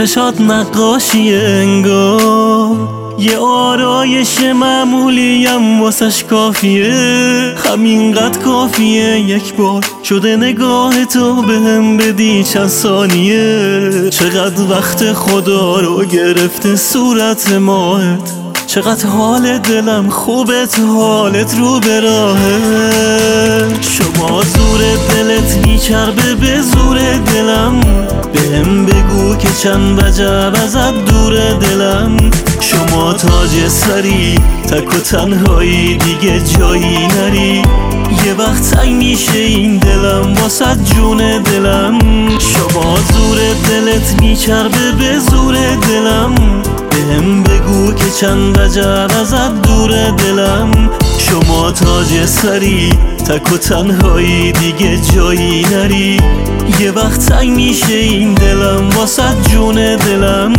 چشات نقاشی انگار، یه آرایش معمولیم واسش کافیه، همینقدر کافیه یک بار شده نگاه تو بهم بدی چند ثانیه. چقدر وقت خدا رو گرفته صورت ماهت، چقدر حال دلم خوبه تو حالت رو به راهه. شما زور دلت میچربه به زور دلم، بهم بگو که چند وجب ازت دور دلم. شما تاج سری تک و تنهایی دیگه جایی نری، یه وقت تنگ میشه این دلم واسه جون دلم. شما زور دلت میچربه به زور دلم، بهم بگو که چند وجب ازت دور دلم. شما تاج سری تک و تنهایی دیگه جایی نری، یه وقت تنگ میشه این دلم واسه جون دلم.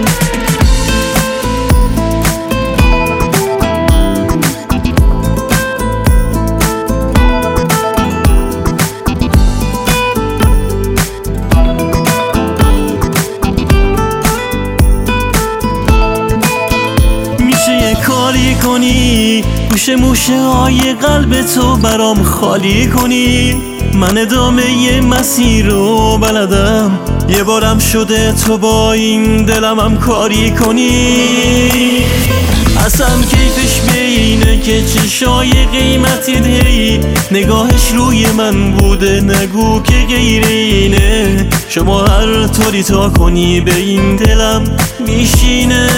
کاری کنی گوشه موشه های قلب تو برام خالی کنی، من ادامه مسیر رو بلدم، یه بارم شده تو با این دلم کاری کنی. اصلا کیفش به اینه که چشای قیمتی دهی، نگاهش روی من بوده نگو که غیر اینه. شما هر طوری تا کنی به این دلم میشینه.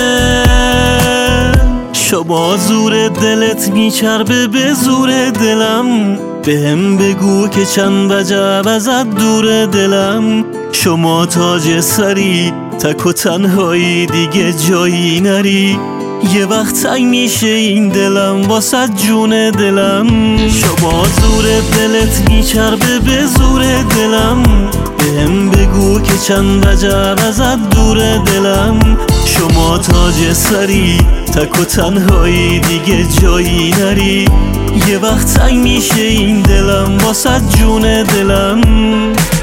شما زور دلت میچربه به زور دلم، بهم بگو که چند وجب ازت دور دلم. شما تاج سری تک و تنهایی دیگه جایی نری، یه وقت تنگ میشه این دلم واسه جون دلم. شما زور دلت میچربه به زور دلم، بهم بگو که چند وجب ازت دور دلم. شما تاج سری تک و تنهایی دیگه جایی نری، یه وقت تنگ میشه این دلم واسه جون دلم.